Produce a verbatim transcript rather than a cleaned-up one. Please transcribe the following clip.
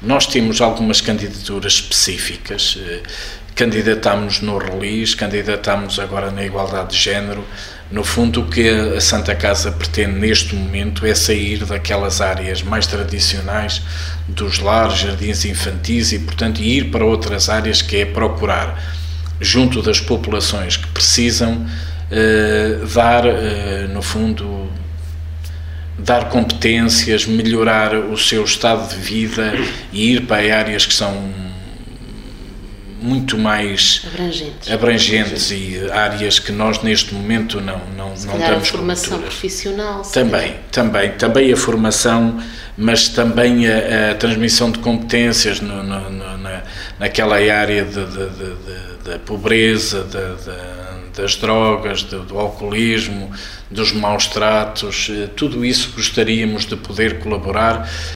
Nós temos algumas candidaturas específicas, candidatámos no Release, candidatámos agora na igualdade de género. No fundo, o que a Santa Casa pretende neste momento é sair daquelas áreas mais tradicionais dos lares, jardins infantis e, portanto, ir para outras áreas, que é procurar, junto das populações que precisam, eh, dar, eh, no fundo, dar competências, melhorar o seu estado de vida e ir para áreas que são muito mais abrangentes, abrangentes e áreas que nós neste momento não, não, Se não calhar damos a formação cobertura. profissional. Também, também, também a formação, mas também a, a transmissão de competências no, no, no, na, naquela área de, de, de, de, da pobreza, de, de, das drogas, de, do alcoolismo, dos maus tratos, tudo isso gostaríamos de poder colaborar.